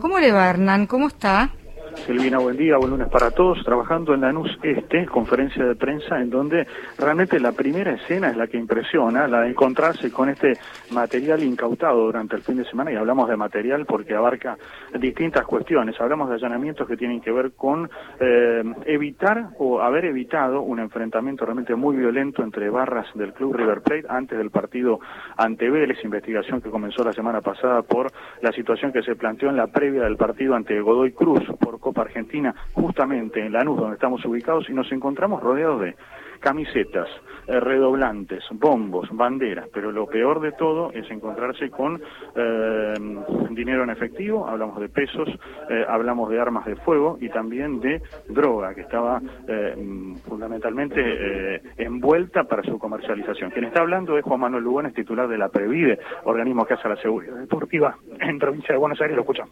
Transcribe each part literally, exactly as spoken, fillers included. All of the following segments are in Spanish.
¿Cómo le va, Hernán? ¿Cómo está? Silvina, buen día, buen lunes para todos. Trabajando en Lanús Este, conferencia de prensa, en donde realmente la primera escena es la que impresiona, la de encontrarse con este material incautado durante el fin de semana, y hablamos de material porque abarca distintas cuestiones. Hablamos de allanamientos que tienen que ver con eh, evitar o haber evitado un enfrentamiento realmente muy violento entre barras del Club River Plate antes del partido ante Vélez, investigación que comenzó la semana pasada por la situación que se planteó en la previa del partido ante Godoy Cruz por Copa Argentina, justamente en Lanús, donde estamos ubicados, y nos encontramos rodeados de camisetas, eh, redoblantes, bombos, banderas, pero lo peor de todo es encontrarse con eh, dinero en efectivo, hablamos de pesos, eh, hablamos de armas de fuego y también de droga, que estaba eh, fundamentalmente eh, envuelta para su comercialización. Quien está hablando es Juan Manuel Lugones, titular de la Previde, organismo que hace la seguridad deportiva en provincia de Buenos Aires. Lo escuchamos.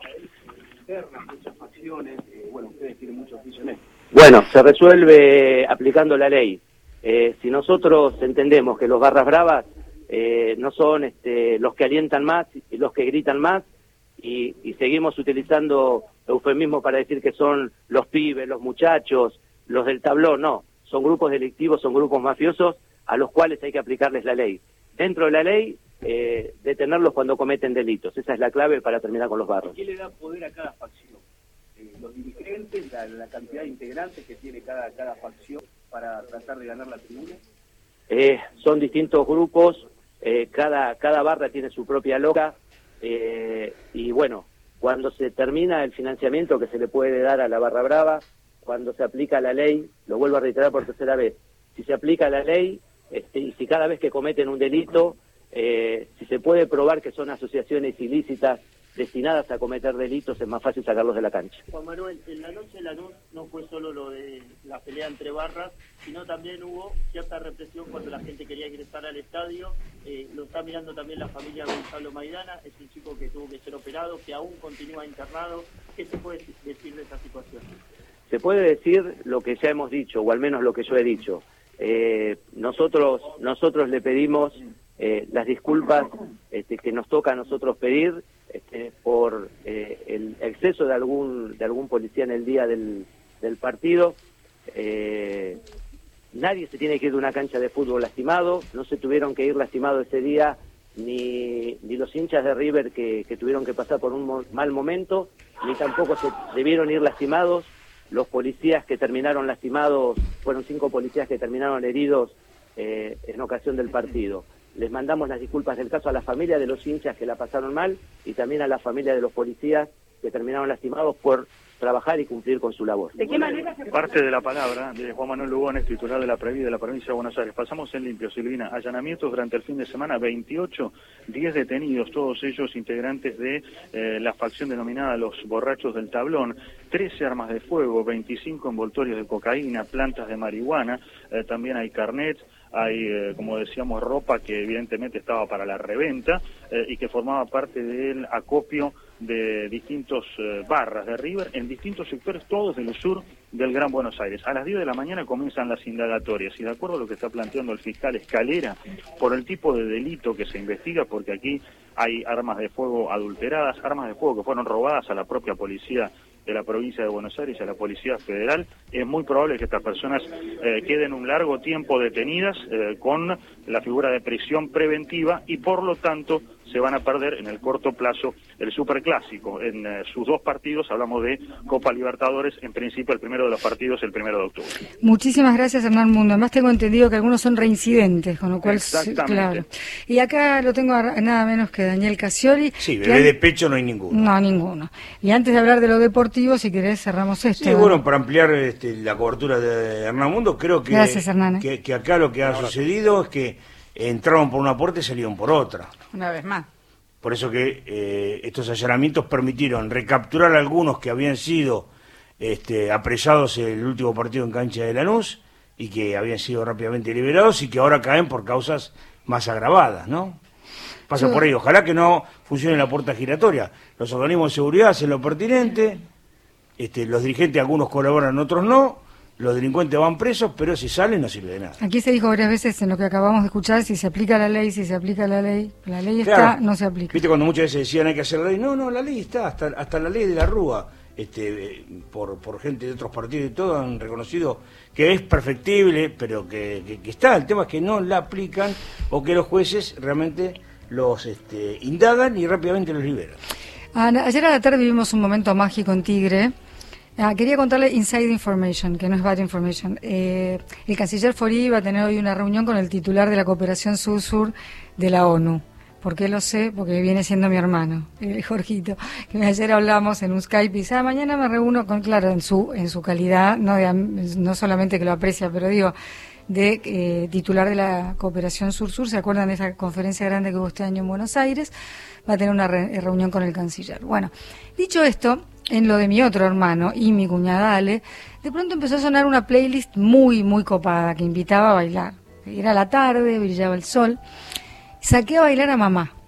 Muchas facciones, eh, bueno, ustedes tienen muchos oficios. Bueno, se resuelve aplicando la ley. Eh, si nosotros entendemos que los barras bravas eh, no son este, los que alientan más y los que gritan más, y, y seguimos utilizando eufemismo para decir que son los pibes, los muchachos, los del tablón, no, son grupos delictivos, son grupos mafiosos a los cuales hay que aplicarles la ley. Dentro de la ley, eh, detenerlos cuando cometen delitos. Esa es la clave para terminar con los barros. ¿Qué le da poder a cada facción? Eh, los dirigentes, la, la cantidad de integrantes que tiene cada, cada facción para tratar de ganar la tribuna. Eh, son distintos grupos, eh, cada, cada barra tiene su propia loca, eh, y bueno, cuando se termina el financiamiento que se le puede dar a la barra brava, cuando se aplica la ley, lo vuelvo a reiterar por tercera vez, si se aplica la ley, este, y si cada vez que cometen un delito, eh, si se puede probar que son asociaciones ilícitas destinadas a cometer delitos, es más fácil sacarlos de la cancha. Juan Manuel, en la noche de Lanús no fue solo lo de la pelea entre barras, sino también hubo cierta represión cuando la gente quería ingresar al estadio. Eh, lo está mirando también la familia Gonzalo Maidana, es un chico que tuvo que ser operado, que aún continúa internado. ¿Qué se puede decir de esa situación? Se puede decir lo que ya hemos dicho, o al menos lo que yo he dicho. Eh, nosotros, nosotros le pedimos eh, las disculpas este, que nos toca a nosotros pedir, Este, por eh, el exceso de algún de algún policía en el día del, del partido. Eh, nadie se tiene que ir de una cancha de fútbol lastimado, no se tuvieron que ir lastimados ese día ni, ni los hinchas de River que, que tuvieron que pasar por un mo mal momento, ni tampoco se debieron ir lastimados los policías que terminaron lastimados. Fueron cinco policías que terminaron heridos eh, en ocasión del partido. Les mandamos las disculpas del caso a la familia de los hinchas que la pasaron mal y también a la familia de los policías que terminaron lastimados por trabajar y cumplir con su labor. ¿De qué manera se Parte de la palabra de Juan Manuel Lugones, titular de la Previde de la provincia de Buenos Aires. Pasamos en limpio, Silvina. Allanamientos durante el fin de semana, veintiocho, diez detenidos, todos ellos integrantes de eh, la facción denominada Los Borrachos del Tablón, trece armas de fuego, veinticinco envoltorios de cocaína, plantas de marihuana, eh, también hay carnets, hay, eh, como decíamos, ropa que evidentemente estaba para la reventa eh, y que formaba parte del acopio de distintos eh, barras de River en distintos sectores, todos del sur del Gran Buenos Aires. A las diez de la mañana comienzan las indagatorias y de acuerdo a lo que está planteando el fiscal Escalera, por el tipo de delito que se investiga, porque aquí hay armas de fuego adulteradas, armas de fuego que fueron robadas a la propia policía de la provincia de Buenos Aires y a la Policía Federal, es muy probable que estas personas eh, queden un largo tiempo detenidas eh, con la figura de prisión preventiva y por lo tanto se van a perder en el corto plazo el Superclásico. En eh, sus dos partidos, hablamos de Copa Libertadores, en principio el primero de los partidos el primero de octubre. Muchísimas gracias, Hernán Mundo. Además tengo entendido que algunos son reincidentes, con lo cual... Exactamente. Claro. Y acá lo tengo a nada menos que Daniel Casioli. Sí, bebé de pecho no hay ninguno. No, ninguno. Y antes de hablar de lo deportivo, si querés, cerramos esto. Sí, ¿no? Bueno, para ampliar este, la cobertura de Hernán Mundo, creo que, gracias, Hernán, ¿eh? que, que acá lo que ha sucedido es que entraron por una puerta y salieron por otra. Una vez más. Por eso que eh, estos allanamientos permitieron recapturar a algunos que habían sido este, apresados en el último partido en cancha de Lanús y que habían sido rápidamente liberados y que ahora caen por causas más agravadas, ¿no? Pasa sí. por ahí. Ojalá que no funcione la puerta giratoria. Los organismos de seguridad hacen lo pertinente, este, los dirigentes, algunos colaboran, otros no, los delincuentes van presos, pero si salen no sirve de nada. Aquí se dijo varias veces en lo que acabamos de escuchar, si se aplica la ley, si se aplica la ley. La ley Claro. está, no se aplica. Viste cuando muchas veces decían hay que hacer la ley, no, no, la ley está, hasta, hasta la ley de la Rúa, este, eh, por, por gente de otros partidos y todo han reconocido que es perfectible, pero que, que, que está, el tema es que no la aplican o que los jueces realmente los este, indagan y rápidamente los liberan. Ana, ayer a la tarde vivimos un momento mágico en Tigre. Ah, quería contarle inside information, que no es bad information. Eh, el canciller Fori va a tener hoy una reunión con el titular de la cooperación sur-sur de la ONU. ¿Por qué lo sé? Porque viene siendo mi hermano, el Jorgito, que ayer hablamos en un Skype y dice, ah, mañana me reúno con, claro, en su en su calidad, no de, no solamente que lo aprecia, pero digo, de eh, titular de la cooperación sur-sur. ¿Se acuerdan de esa conferencia grande que hubo este año en Buenos Aires? Va a tener una re, reunión con el canciller. Bueno, dicho esto, en lo de mi otro hermano y mi cuñada Ale, de pronto empezó a sonar una playlist muy, muy copada que invitaba a bailar. Era la tarde, brillaba el sol. Saqué a bailar a mamá.